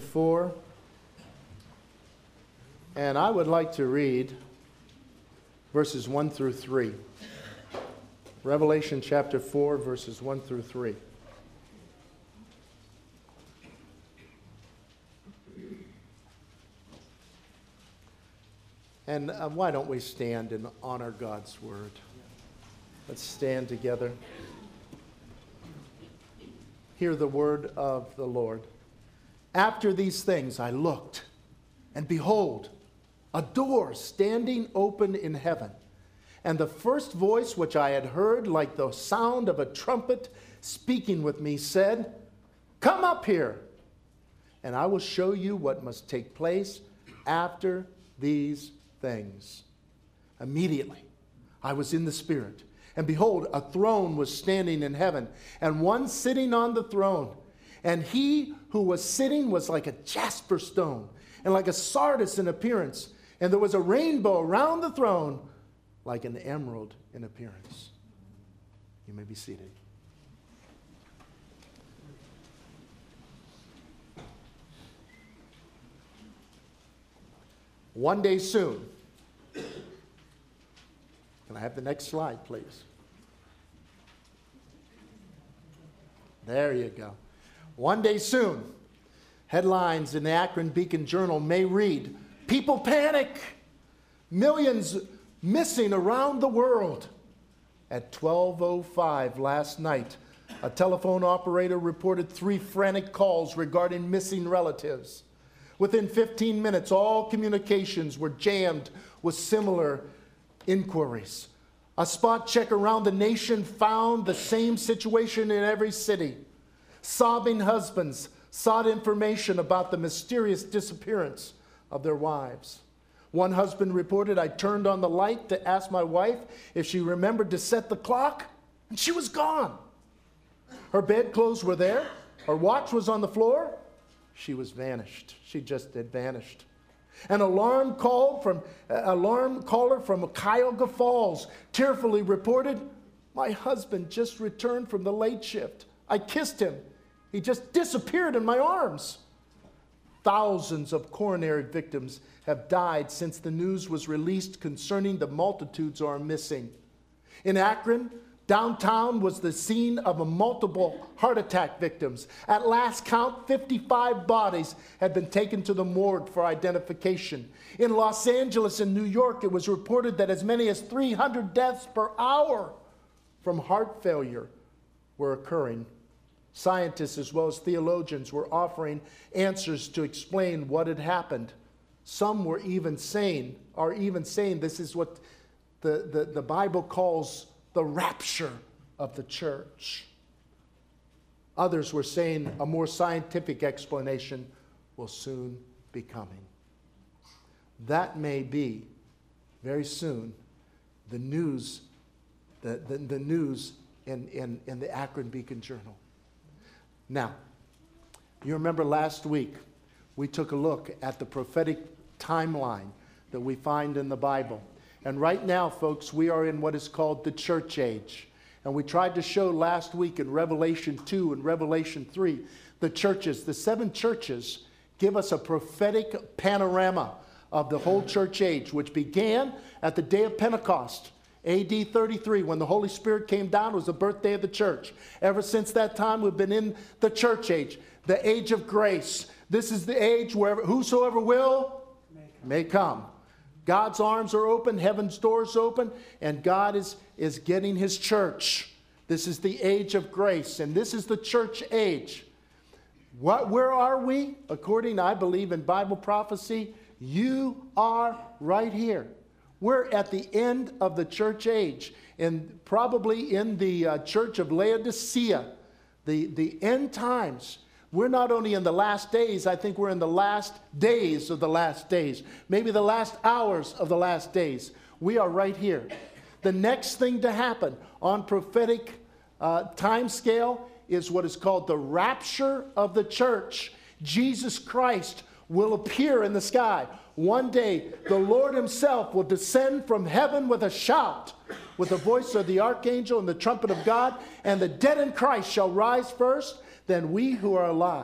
4. And I would like to read verses 1 through 3. Revelation chapter 4, verses 1 through 3. And why don't we stand and honor God's word? Let's stand together. Hear the word of the Lord. After these things I looked, and behold, a door standing open in heaven. And the first voice which I had heard, like the sound of a trumpet speaking with me, said, "Come up here, and I will show you what must take place after these things." Immediately I was in the Spirit, and behold, a throne was standing in heaven, and one sitting on the throne. And he who was sitting was like a jasper stone, and like a sardius in appearance. And there was a rainbow around the throne, like an emerald in appearance. You may be seated. One day soon. Can I have the next slide, please? There you go. One day soon. Headlines in the Akron Beacon Journal may read, "People panic! Millions missing around the world." At 12:05 last night, a telephone operator reported 3 frantic calls regarding missing relatives. Within 15 minutes, all communications were jammed with similar inquiries. A spot check around the nation found the same situation in every city. Sobbing husbands sought information about the mysterious disappearance of their wives. One husband reported, "I turned on the light to ask my wife if she remembered to set the clock, and she was gone. Her bedclothes were there. Her watch was on the floor. She was vanished. She just had vanished." An alarm caller from Cuyahoga Falls tearfully reported, "My husband just returned from the late shift. I kissed him. He just disappeared in my arms." Thousands of coronary victims have died since the news was released concerning the multitudes who are missing. In Akron, downtown was the scene of multiple heart attack victims. At last count, 55 bodies had been taken to the morgue for identification. In Los Angeles and New York, it was reported that as many as 300 deaths per hour from heart failure were occurring. Scientists as well as theologians were offering answers to explain what had happened. Some were even saying this is what the Bible calls the rapture of the church. Others were saying a more scientific explanation will soon be coming. That may be very soon the news, the news in the Akron Beacon Journal. Now, you remember last week we took a look at the prophetic timeline that we find in the Bible. And right now, folks, we are in what is called the church age. And we tried to show last week in Revelation 2 and Revelation 3, the churches, the 7 churches, give us a prophetic panorama of the whole church age, which began at the day of Pentecost. AD 33, when the Holy Spirit came down, was the birthday of the church. Ever since that time, we've been in the church age, the age of grace. This is the age where whosoever will may come. God's arms are open, heaven's doors open, and God is getting his church. This is the age of grace, and this is the church age. Where are we? According, I believe, in Bible prophecy, you are right here. We're at the end of the church age, and probably in the church of Laodicea, the end times. We're not only in the last days, I think we're in the last days of the last days, maybe the last hours of the last days. We are right here. The next thing to happen on prophetic time scale is what is called the rapture of the church. Jesus Christ will appear in the sky. One day, the Lord himself will descend from heaven with a shout, with the voice of the archangel and the trumpet of God, and the dead in Christ shall rise first, then we who are alive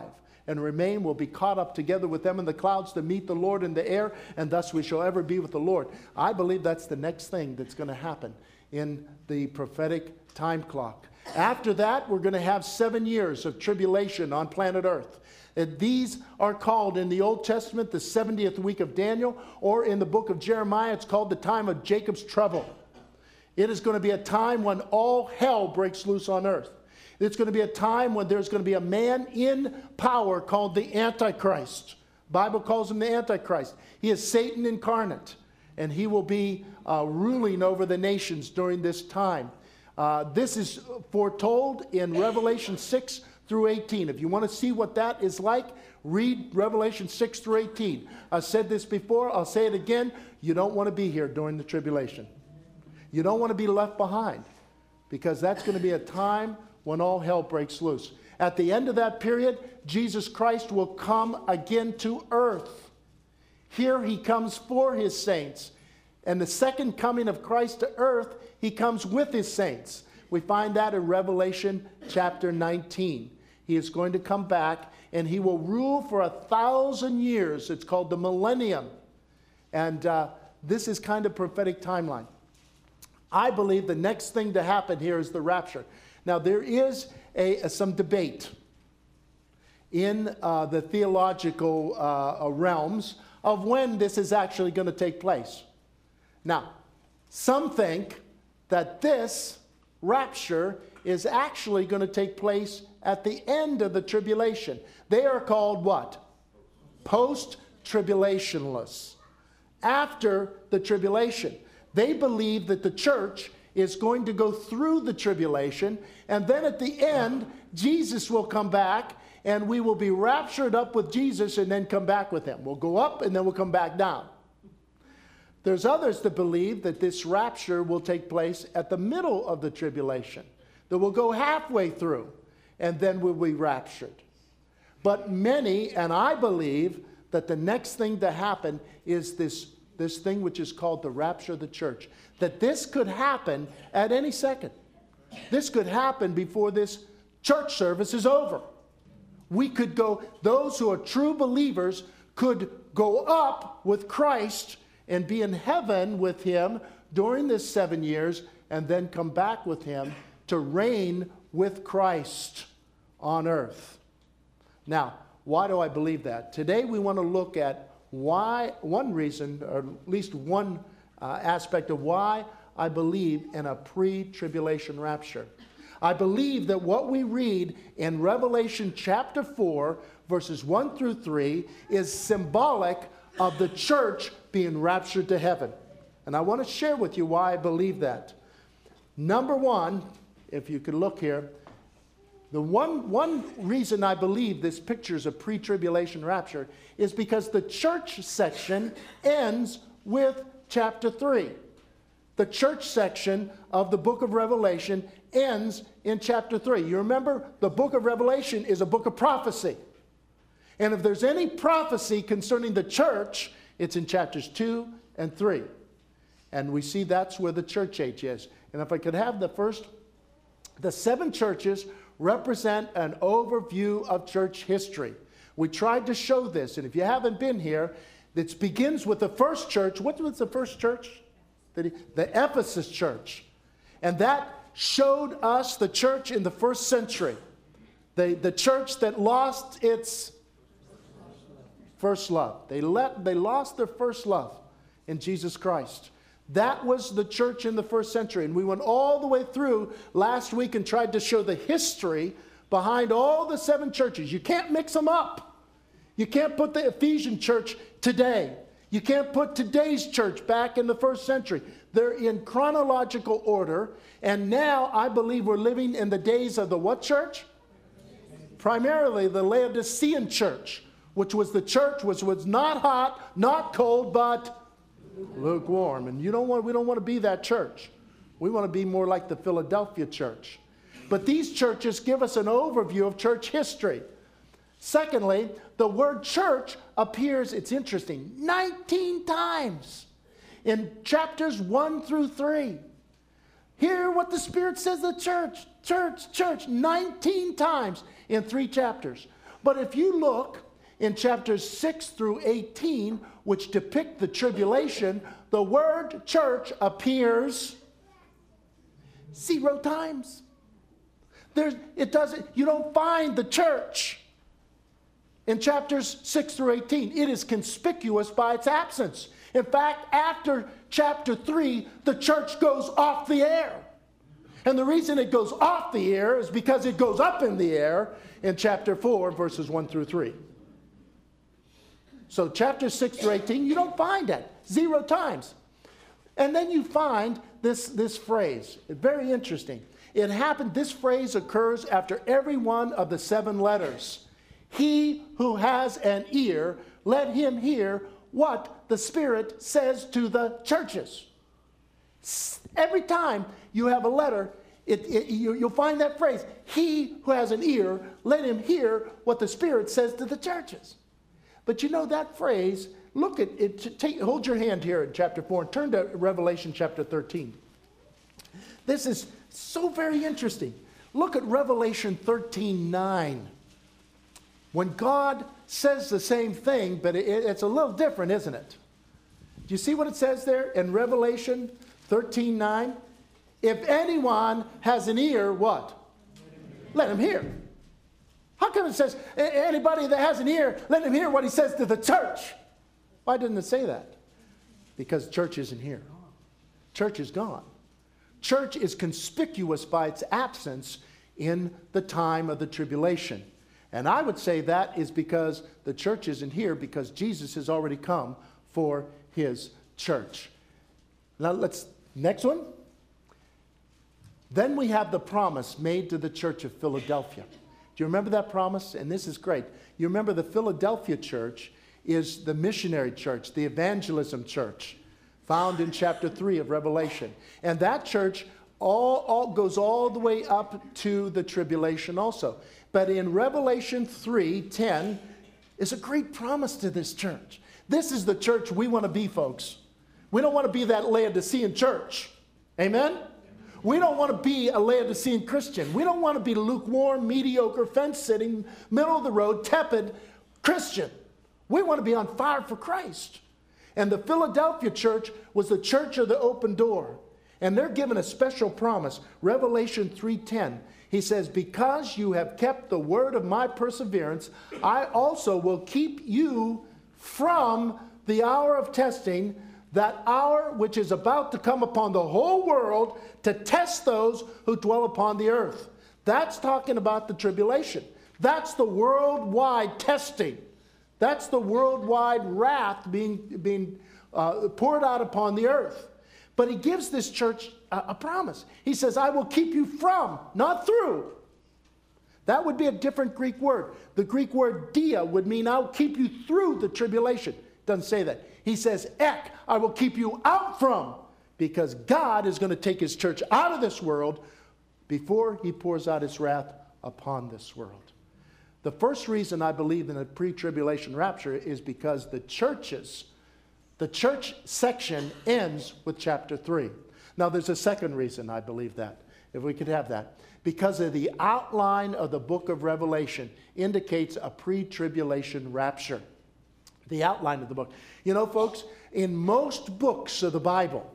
and remain will be caught up together with them in the clouds to meet the Lord in the air, and thus we shall ever be with the Lord. I believe that's the next thing that's going to happen in the prophetic time clock. After that, we're going to have 7 years of tribulation on planet Earth. And these are called in the Old Testament the 70th week of Daniel, or in the book of Jeremiah, it's called the time of Jacob's trouble. It is going to be a time when all hell breaks loose on earth. It's going to be a time when there's going to be a man in power called the Antichrist. The Bible calls him the Antichrist. He is Satan incarnate, and he will be ruling over the nations during this time. This is foretold in Revelation 6 through 18. If you want to see what that is like, read Revelation 6 through 18. I've said this before, I'll say it again. You don't want to be here during the tribulation. You don't want to be left behind, because that's going to be a time when all hell breaks loose. At the end of that period, Jesus Christ will come again to earth. Here he comes for his saints. And the second coming of Christ to earth, he comes with his saints. We find that in Revelation chapter 19. He is going to come back, and he will rule for 1,000 years. It's called the millennium. And this is kind of prophetic timeline. I believe the next thing to happen here is the rapture. Now, there is some debate in the theological realms of when this is actually going to take place. Now, some think that this rapture is actually going to take place at the end of the tribulation. They are called what? Post-tribulationalists. After the tribulation. They believe that the church is going to go through the tribulation, and then at the end, Jesus will come back, and we will be raptured up with Jesus and then come back with him. We'll go up, and then we'll come back down. There's others that believe that this rapture will take place at the middle of the tribulation, that we'll go halfway through, and then we'll be raptured. But many, and I believe, that the next thing to happen is this thing which is called the rapture of the church. That this could happen at any second. This could happen before this church service is over. We could go, those who are true believers could go up with Christ and be in heaven with him during this 7 years, and then come back with him to reign with Christ on earth. Now, why do I believe that? Today we want to look at why, one reason, or at least one aspect of why I believe in a pre-tribulation rapture. I believe that what we read in Revelation chapter 4, verses 1 through 3, is symbolic of the church being raptured to heaven. And I want to share with you why I believe that. Number one, if you could look here, the one reason I believe this picture is a pre-tribulation rapture is because the church section ends with chapter 3. The church section of the book of Revelation ends in chapter 3. You remember, the book of Revelation is a book of prophecy. And if there's any prophecy concerning the church, it's in chapters 2 and 3. And we see that's where the church age is. And if I could have the 7 churches represent an overview of church history. We tried to show this, and if you haven't been here, it begins with the first church. What was the first church? The Ephesus church. And that showed us the church in the first century. The church that lost its first love. They lost their first love in Jesus Christ. That was the church in the first century. And we went all the way through last week and tried to show the history behind all the 7 churches. You can't mix them up. You can't put the Ephesian church today. You can't put today's church back in the first century. They're in chronological order. And now I believe we're living in the days of the what church? Primarily the Laodicean church, which was the church which was not hot, not cold, but lukewarm. And we don't want to be that church. We want to be more like the Philadelphia church. But these churches give us an overview of church history. Secondly, the word church appears, it's interesting, 19 times in chapters 1 through 3. Hear what the Spirit says, the church, 19 times in 3 chapters. But if you look in chapters 6 through 18, which depict the tribulation, the word church appears 0 times. You don't find the church in chapters 6 through 18. It is conspicuous by its absence. In fact, after chapter 3, the church goes off the air. And the reason it goes off the air is because it goes up in the air in chapter 4, verses 1 through 3. So chapter 6 through 18, you don't find that 0 times. And then you find this phrase. Very interesting. It happened, this phrase occurs after every one of the 7 letters. He who has an ear, let him hear what the Spirit says to the churches. Every time you have a letter, you'll find that phrase. He who has an ear, let him hear what the Spirit says to the churches. But you know that phrase, look at it, hold your hand here in chapter 4 and turn to Revelation chapter 13. This is so very interesting. Look at Revelation 13:9. When God says the same thing, but it's a little different, isn't it? Do you see what it says there in Revelation 13:9? If anyone has an ear, what? Let him hear. How come it says, anybody that has an ear, let him hear what he says to the church? Why didn't it say that? Because church isn't here. Church is gone. Church is conspicuous by its absence in the time of the tribulation. And I would say that is because the church isn't here because Jesus has already come for his church. Now next one. Then we have the promise made to the church of Philadelphia. Do you remember that promise? And this is great. You remember the Philadelphia church is the missionary church, the evangelism church, found in chapter 3 of Revelation. And that church all goes all the way up to the tribulation also. But in Revelation 3:10 is a great promise to this church. This is the church we want to be, folks. We don't want to be that Laodicean church. Amen? We don't want to be a Laodicean Christian. We don't want to be lukewarm, mediocre, fence-sitting, middle-of-the-road, tepid Christian. We want to be on fire for Christ. And the Philadelphia church was the church of the open door. And they're given a special promise. Revelation 3:10. He says, because you have kept the word of my perseverance, I also will keep you from the hour of testing, that hour which is about to come upon the whole world to test those who dwell upon the earth. That's talking about the tribulation. That's the worldwide testing. That's the worldwide wrath being poured out upon the earth. But he gives this church a promise. He says, I will keep you from, not through. That would be a different Greek word. The Greek word dia would mean I'll keep you through the tribulation. Doesn't say that. He says, ek, I will keep you out from, because God is going to take his church out of this world before he pours out his wrath upon this world. The first reason I believe in a pre-tribulation rapture is because the church section ends with chapter 3. Now there's a second reason I believe that, if we could have that. Because of the outline of the book of Revelation indicates a pre-tribulation rapture. The outline of the book. You know, folks, in most books of the Bible,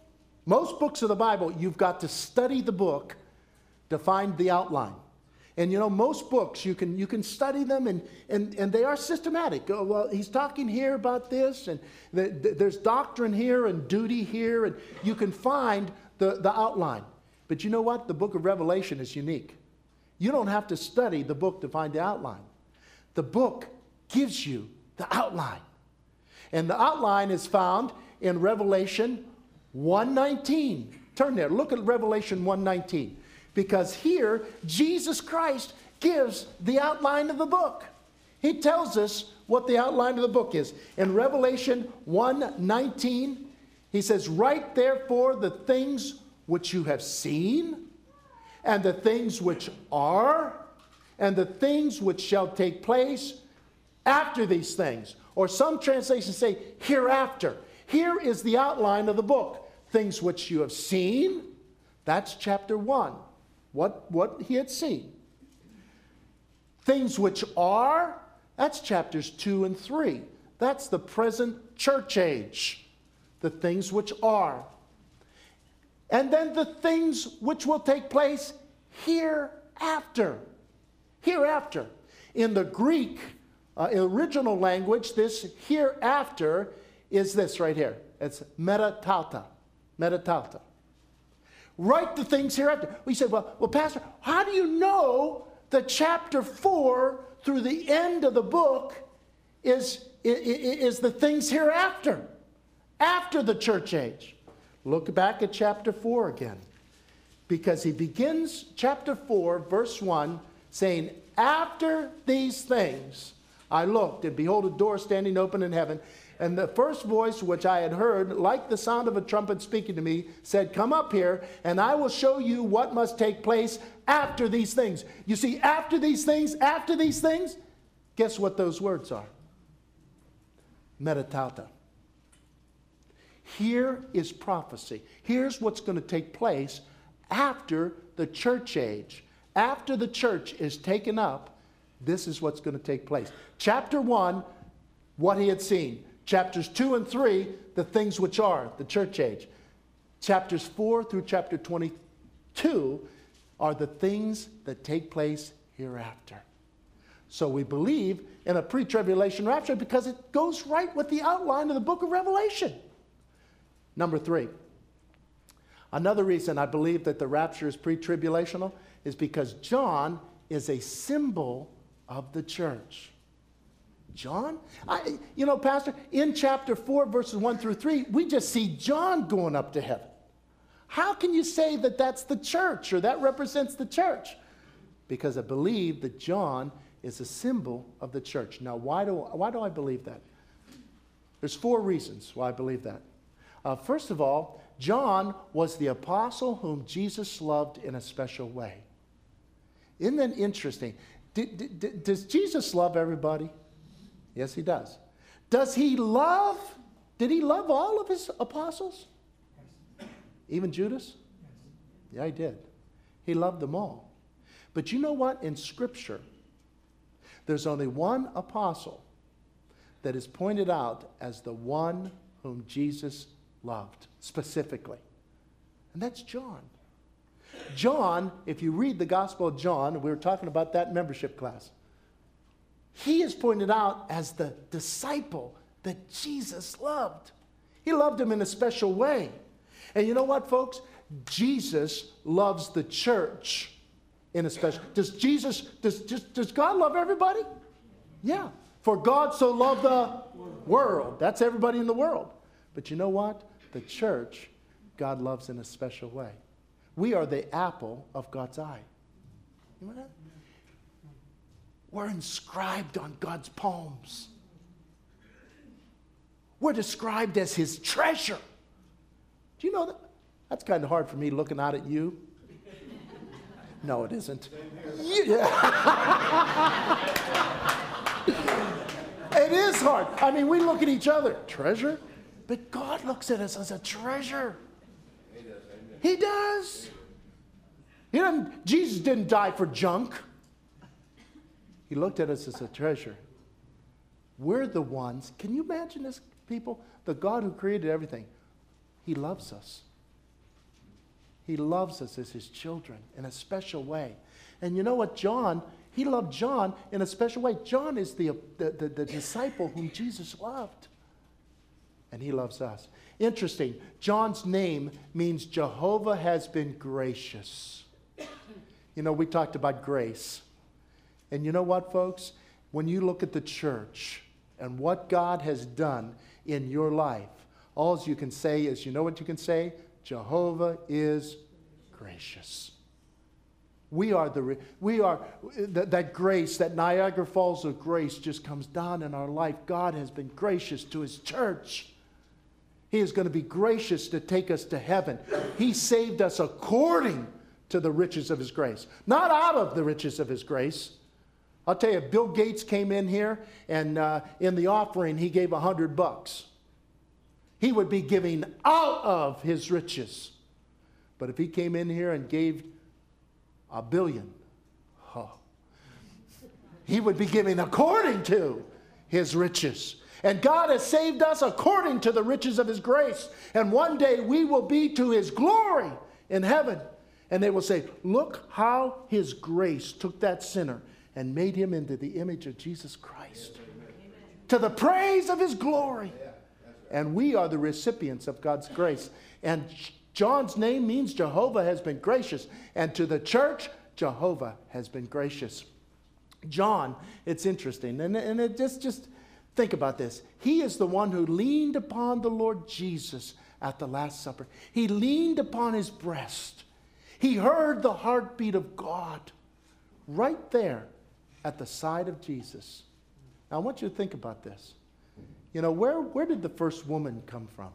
you've got to study the book to find the outline. And you know, most books, you can study them and they are systematic. Oh, well, he's talking here about this, and there's doctrine here and duty here, and you can find the outline. But you know what? The book of Revelation is unique. You don't have to study the book to find the outline. The book gives you the outline. And the outline is found in Revelation 1:19. Turn there. Look at Revelation 1:19. Because here, Jesus Christ gives the outline of the book. He tells us what the outline of the book is. In Revelation 1:19, he says, write therefore the things which you have seen, and the things which are, and the things which shall take place after these things. Or some translations say hereafter. Here is the outline of the book. Things which you have seen, that's chapter 1. What he had seen. Things which are, that's chapters 2 and 3. That's the present church age. The things which are. And then the things which will take place hereafter. Hereafter. In the Greek original language, this hereafter is this right here. It's metatauta. Metatauta. Write the things hereafter. We said, well, Pastor, how do you know that chapter 4 through the end of the book is the things hereafter? After the church age. Look back at chapter 4 again. Because he begins chapter 4, verse 1, saying, after these things I looked, and behold, a door standing open in heaven. And the first voice which I had heard, like the sound of a trumpet speaking to me, said, come up here, and I will show you what must take place after these things. You see, after these things, guess what those words are? Metatauta. Here is prophecy. Here's what's going to take place after the church age. After the church is taken up, this is what's going to take place. Chapter 1, what he had seen. Chapters 2 and 3, the things which are, the church age. Chapters 4 through chapter 22 are the things that take place hereafter. So we believe in a pre-tribulation rapture because it goes right with the outline of the book of Revelation. Number 3. Another reason I believe that the rapture is pre-tribulational is because John is a symbol of the church. John? Pastor, in chapter 4, verses 1 through 3, we just see John going up to heaven. How can you say that that's the church or that represents the church? Because I believe that John is a symbol of the church. Now, why do I believe that? There's 4 reasons why I believe that. First of all, John was the apostle whom Jesus loved in a special way. Isn't that interesting? Does Jesus love everybody? Yes, he does. Did he love all of his apostles? Even Judas? Yeah, he did. He loved them all. But you know what? In Scripture, there's only one apostle that is pointed out as the one whom Jesus loved, specifically. And that's John. John, if you read the Gospel of John, we were talking about that in membership class, he is pointed out as the disciple that Jesus loved. He loved him in a special way. And you know what, folks? Jesus loves the church in a special. Does God love everybody? Yeah. For God so loved the world. That's everybody in the world. But you know what? The church, God loves in a special way. We are the apple of God's eye. You know that? We're inscribed on God's palms. We're described as his treasure. Do you know that? That's kind of hard for me looking out at you. No, it isn't. Yeah. It is hard. I mean, we look at each other. Treasure? But God looks at us as a treasure. He does. Jesus didn't die for junk. He looked at us as a treasure. We're the ones. Can you imagine this, people? The God who created everything. He loves us. He loves us as his children in a special way. And you know what? John, he loved John in a special way. John is the disciple whom Jesus loved. And he loves us. Interesting. John's name means Jehovah has been gracious. You know, we talked about grace. And you know what, folks? When you look at the church and what God has done in your life, all you can say is, you know what you can say? Jehovah is gracious. That grace, that Niagara Falls of grace just comes down in our life. God has been gracious to his church. He is going to be gracious to take us to heaven. He saved us according to the riches of his grace, not out of the riches of his grace. I'll tell you, Bill Gates came in here and in the offering he gave $100. He would be giving out of his riches. But if he came in here and gave $1 billion, he would be giving according to his riches. And God has saved us according to the riches of his grace. And one day we will be to his glory in heaven. And they will say, look how his grace took that sinner and made him into the image of Jesus Christ. Amen. To the praise of his glory. Yeah, right. And we are the recipients of God's grace. And John's name means Jehovah has been gracious. And to the church, Jehovah has been gracious. John, it's interesting. And it just think about this. He is the one who leaned upon the Lord Jesus at the Last Supper. He leaned upon his breast. He heard the heartbeat of God right there at the side of Jesus. Now, I want you to think about this. You know, where did the first woman come from?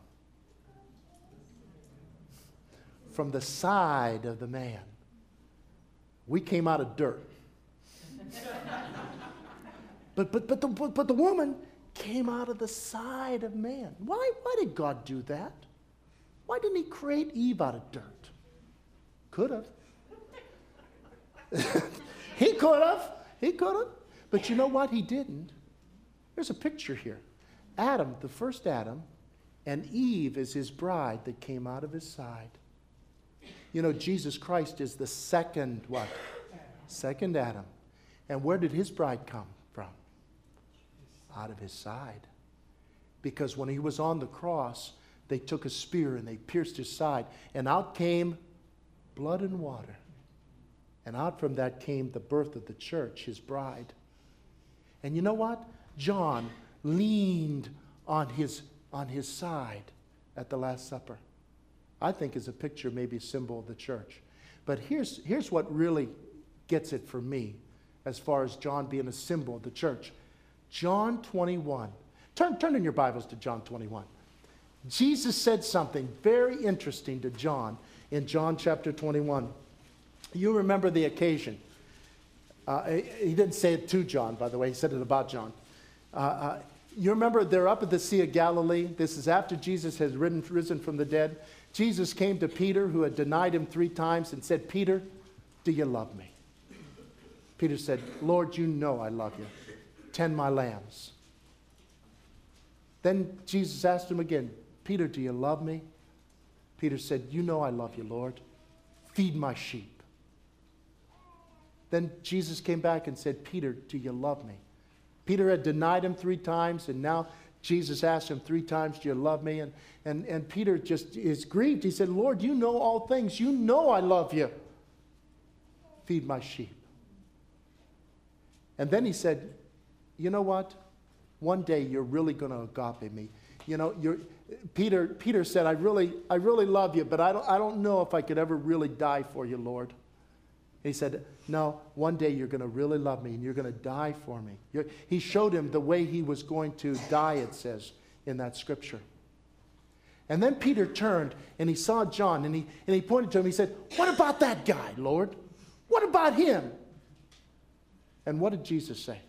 From the side of the man. We came out of dirt. But the woman came out of the side of man. Why did God do that? Why didn't he create Eve out of dirt? Could have. He could have. He could have. But you know what? He didn't. There's a picture here. Adam, the first Adam, and Eve is his bride that came out of his side. You know, Jesus Christ is the second what? Second Adam. And where did his bride come from? Out of his side. Because when he was on the cross, they took a spear and they pierced his side. And out came blood and water. And out from that came the birth of the church, his bride. And you know what? John leaned on his side at the Last Supper. I think is a picture, maybe a symbol of the church. But here's what really gets it for me as far as John being a symbol of the church. John 21. Turn in your Bibles to John 21. Jesus said something very interesting to John in John chapter 21. You remember the occasion. He didn't say it to John, by the way. He said it about John. You remember they're up at the Sea of Galilee. This is after Jesus has risen from the dead. Jesus came to Peter, who had denied him 3 times, and said, Peter, do you love me? Peter said, Lord, you know I love you. Tend my lambs. Then Jesus asked him again, Peter, do you love me? Peter said, you know I love you, Lord. Feed my sheep. Then Jesus came back and said, Peter, do you love me? Peter had denied him 3 times, and now Jesus asked him 3 times, do you love me? And Peter just is grieved. He said, Lord, you know all things. You know I love you. Feed my sheep. And then he said, you know what? One day you're really going to agape me. You know, Peter said, I really love you, but I don't know if I could ever really die for you, Lord. He said, no, one day you're going to really love me and you're going to die for me. He showed him the way he was going to die, it says in that scripture. And then Peter turned and he saw John and he pointed to him. He said, what about that guy, Lord? What about him? And what did Jesus say?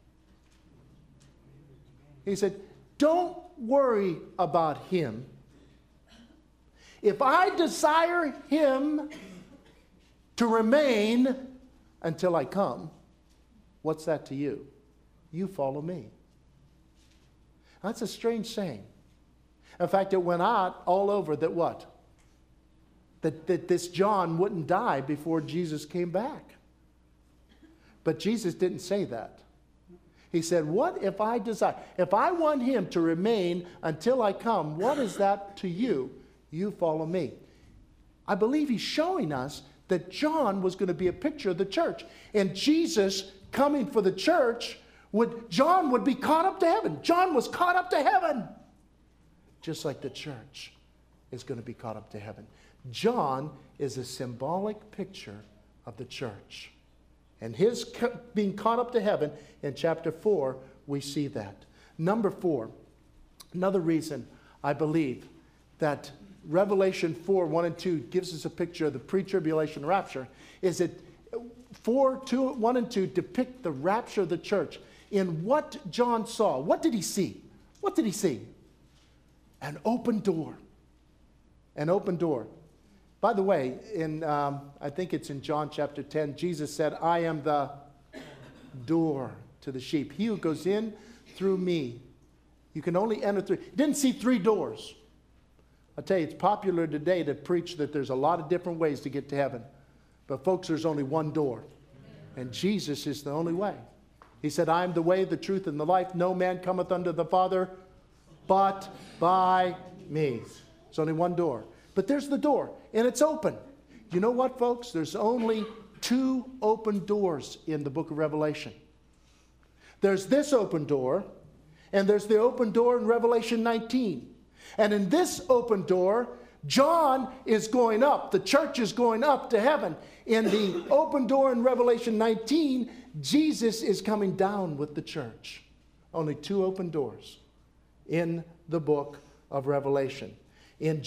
He said, don't worry about him. If I desire him to remain until I come, what's that to you? You follow me. That's a strange saying. In fact, it went out all over that what? That this John wouldn't die before Jesus came back. But Jesus didn't say that. He said, what if I desire? If I want him to remain until I come, what is that to you? You follow me. I believe he's showing us that John was going to be a picture of the church. And Jesus coming for the church, John would be caught up to heaven. John was caught up to heaven. Just like the church is going to be caught up to heaven. John is a symbolic picture of the church. And his being caught up to heaven, in chapter 4, we see that. Number 4, another reason I believe that Revelation 4, 1 and 2 gives us a picture of the pre-tribulation rapture, is that 1 and 2 depict the rapture of the church. In what John saw, what did he see? What did he see? An open door. An open door. By the way, I think it's in John chapter 10, Jesus said, I am the door to the sheep. He who goes in through me. You can only enter through. He didn't see 3 doors. I tell you, it's popular today to preach that there's a lot of different ways to get to heaven. But folks, there's only one door. And Jesus is the only way. He said, I am the way, the truth, and the life. No man cometh unto the Father but by me. There's only one door. But there's the door, and it's open. You know what, folks? There's only 2 open doors in the book of Revelation. There's this open door, and there's the open door in Revelation 19. And in this open door, John is going up. The church is going up to heaven. In the open door in Revelation 19, Jesus is coming down with the church. Only 2 open doors in the book of Revelation. In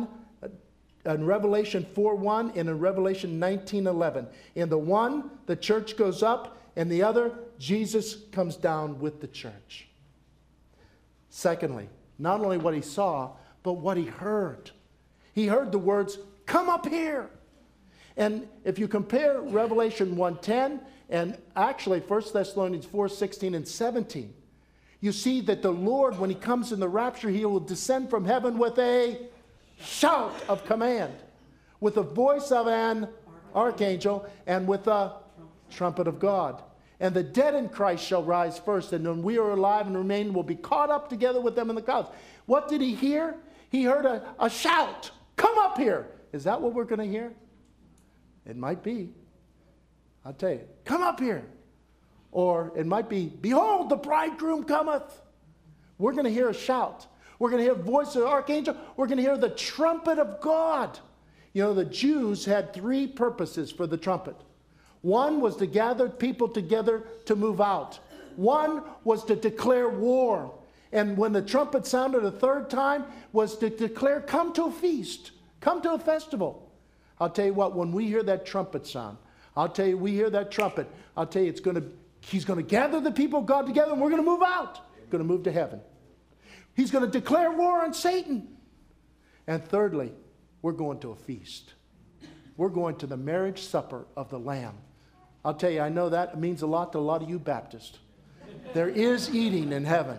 Revelation 4:1 and in Revelation 19:11. In the one, the church goes up, and the other, Jesus comes down with the church. Secondly, not only what he saw, but what he heard. He heard the words, come up here. And if you compare Revelation 1:10 and actually 1 Thessalonians 4:16 and 17, you see that the Lord, when he comes in the rapture, he will descend from heaven with a shout of command, with the voice of an archangel, and with the trumpet of God. And the dead in Christ shall rise first, and when we are alive and remain, will be caught up together with them in the clouds. What did he hear? He heard a shout. Come up here. Is that what we're going to hear? It might be. I'll tell you. Come up here. Or it might be, behold, the bridegroom cometh. We're going to hear a shout. We're going to hear the voice of the archangel. We're going to hear the trumpet of God. You know, the Jews had 3 purposes for the trumpet. One was to gather people together to move out. One was to declare war. And when the trumpet sounded a 3rd time, was to declare, come to a feast. Come to a festival. I'll tell you what, when we hear that trumpet sound, we hear that trumpet, I'll tell you, he's going to gather the people of God together, and we're going to move out. We're going to move to heaven. He's going to declare war on Satan. And thirdly, we're going to a feast. We're going to the marriage supper of the Lamb. I'll tell you, I know that means a lot to a lot of you Baptists. There is eating in heaven.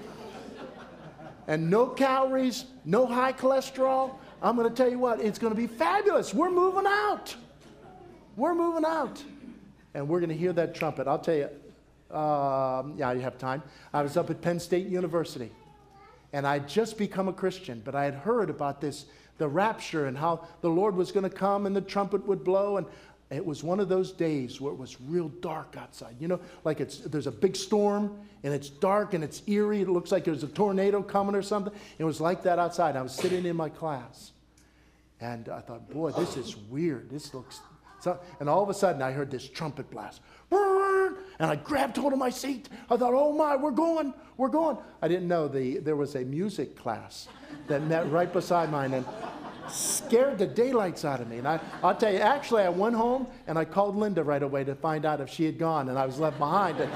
And no calories, no high cholesterol. I'm going to tell you what, it's going to be fabulous. We're moving out. We're moving out. And we're going to hear that trumpet. I'll tell you, you have time. I was up at Penn State University. And I'd just become a Christian, but I had heard about this, the rapture, and how the Lord was going to come and the trumpet would blow. And it was one of those days where it was real dark outside. You know, like there's a big storm, and it's dark, and it's eerie. It looks like there's a tornado coming or something. It was like that outside. I was sitting in my class, and I thought, boy, this is weird. This looks... So, and all of a sudden, I heard this trumpet blast. And I grabbed hold of my seat. I thought, oh my, we're going. I didn't know there was a music class that met right beside mine and scared the daylights out of me. And I'll tell you, actually, I went home and I called Linda right away to find out if she had gone, and I was left behind. And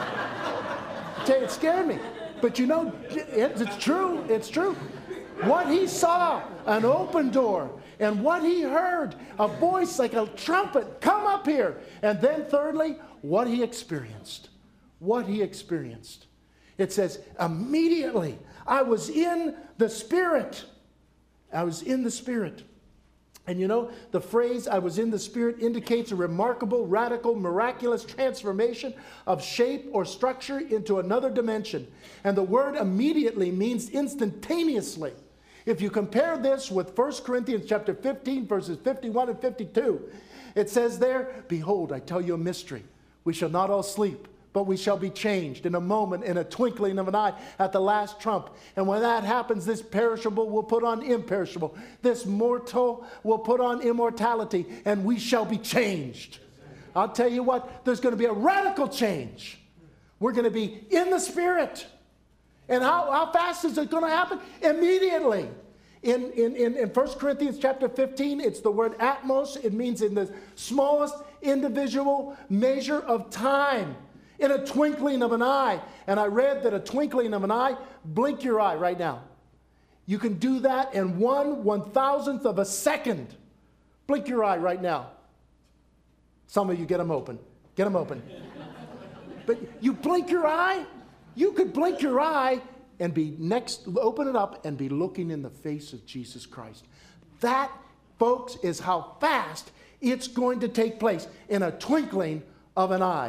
I tell you, it scared me. But you know, it's true. It's true. What he saw, an open door. And what he heard, a voice like a trumpet, come up here. And then thirdly, what he experienced. What he experienced. It says, immediately, I was in the Spirit. I was in the Spirit. And you know, the phrase, I was in the Spirit, indicates a remarkable, radical, miraculous transformation of shape or structure into another dimension. And the word immediately means instantaneously. If you compare this with 1 Corinthians chapter 15, verses 51 and 52, it says there, behold, I tell you a mystery. We shall not all sleep, but we shall be changed in a moment, in a twinkling of an eye, at the last trump. And when that happens, this perishable will put on imperishable. This mortal will put on immortality, and we shall be changed. I'll tell you what, there's going to be a radical change. We're going to be in the Spirit. And how fast is it going to happen? Immediately. In 1 Corinthians chapter 15, it's the word atmos. It means in the smallest individual measure of time. In a twinkling of an eye. And I read that a twinkling of an eye, blink your eye right now. You can do that in 1/1000th of a second. Blink your eye right now. Some of you get them open. Get them open. But you blink your eye, you could blink your eye and open it up and be looking in the face of Jesus Christ. That, folks, is how fast it's going to take place, in a twinkling of an eye.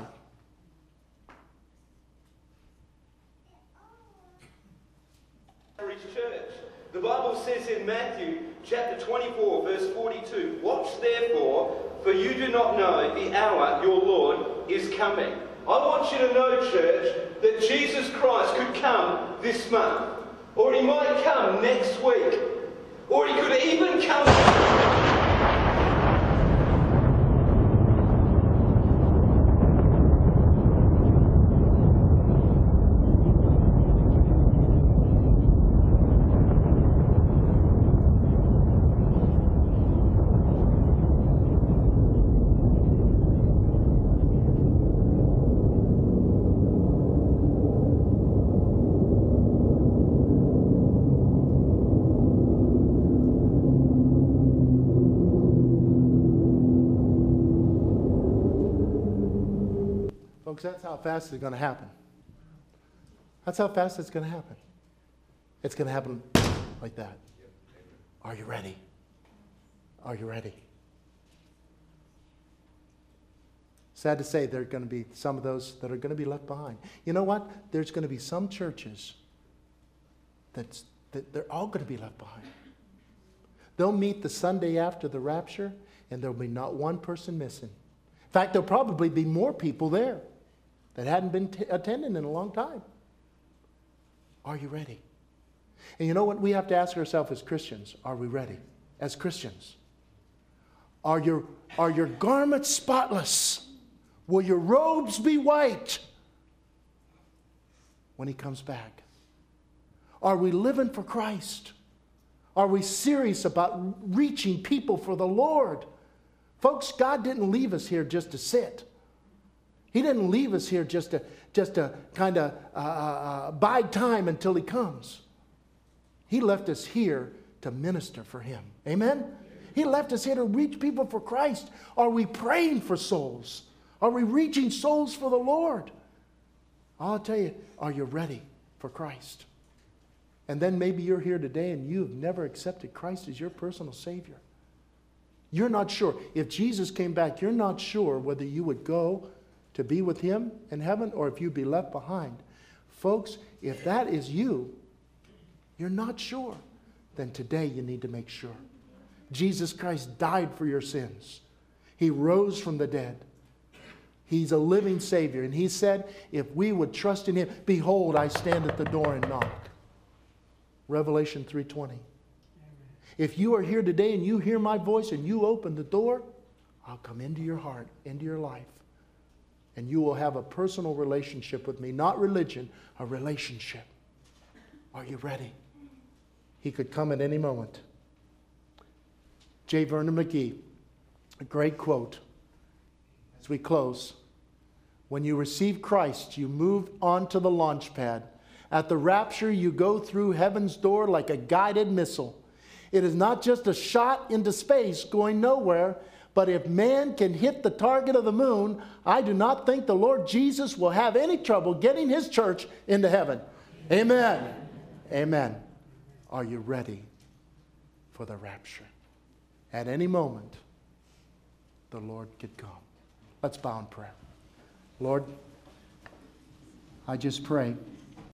Church. The Bible says in Matthew chapter 24 verse 42, "Watch therefore, for you do not know the hour your Lord is coming." I want you to know, church, that Jesus Christ could come this month, or he might come next week, or he could even come... Folks, that's how fast it's going to happen. That's how fast it's going to happen. It's going to happen like that. Are you ready? Are you ready? Sad to say, there are going to be some of those that are going to be left behind. You know what? There's going to be some churches that they're all going to be left behind. They'll meet the Sunday after the rapture, and there'll be not one person missing. In fact, there'll probably be more people there that hadn't been attending in a long time. Are you ready? And you know what we have to ask ourselves as Christians? Are we ready? As Christians. Are your garments spotless? Will your robes be white when he comes back? Are we living for Christ? Are we serious about reaching people for the Lord? Folks, God didn't leave us here just to sit. He didn't leave us here just to kind of bide time until he comes. He left us here to minister for him. Amen? He left us here to reach people for Christ. Are we praying for souls? Are we reaching souls for the Lord? I'll tell you, are you ready for Christ? And then maybe you're here today and you've never accepted Christ as your personal Savior. You're not sure. If Jesus came back, you're not sure whether you would go to be with him in heaven or if you'd be left behind. Folks, if that is you, you're not sure, then today you need to make sure. Jesus Christ died for your sins. He rose from the dead. He's a living Savior. And he said, if we would trust in him, behold, I stand at the door and knock. Revelation 3:20. If you are here today and you hear my voice and you open the door, I'll come into your heart, into your life. And you will have a personal relationship with me. Not religion, a relationship. Are you ready? He could come at any moment. J. Vernon McGee, a great quote. As we close, when you receive Christ, you move on to the launch pad. At the rapture, you go through heaven's door like a guided missile. It is not just a shot into space going nowhere, but if man can hit the target of the moon, I do not think the Lord Jesus will have any trouble getting his church into heaven. Amen. Amen. Are you ready for the rapture? At any moment, the Lord could come. Let's bow in prayer. Lord, I just pray